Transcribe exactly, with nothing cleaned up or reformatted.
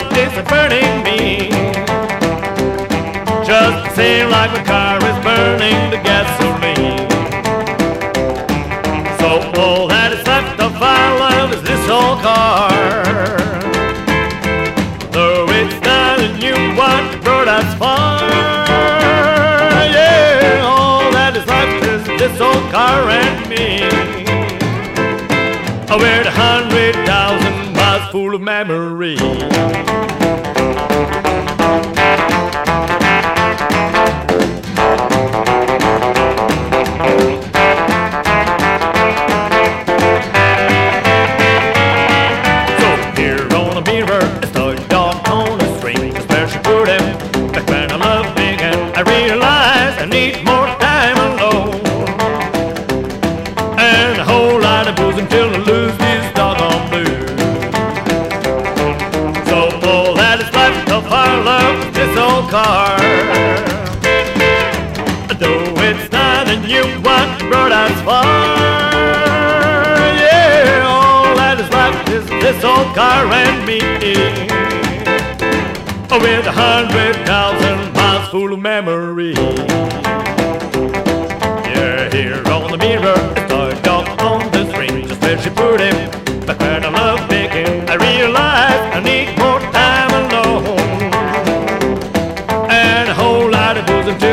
but it's burning me. Just the same like my car is burning the gasoline. So all that is left of our love is this old car. Though it's not a new one, brought us far. Yeah, all that is left is this old car and me. Oh, we're a hundred thousand miles full of memory. I need more time alone, and a whole lot of booze until I lose this doggone blues. So all that is left of our love is this old car. Though it's not a new one, brought us far. Yeah, all that is left is this old car and me. With a hundred thousand miles full of memory. Yeah, here on the mirror, it's tied up on the string, just where she put him. But when I love picking, I realize I need more time alone, and a whole lot of booze until